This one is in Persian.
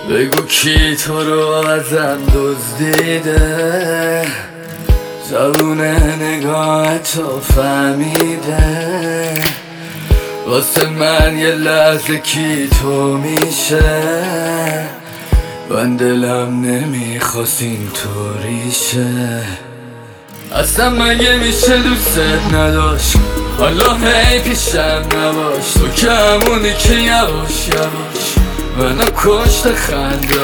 بگو کی تو رو ازم دزدیده، زبون نگاه تو فهمیده، واسه من یه لحظه کی تو میشه، من دلم نمیخواست اینطوری شه. اصلا مگه میشه دوست نداشت، حالا هی پیشم نباش، تو که همونی که یواش یواش منو کشت خنده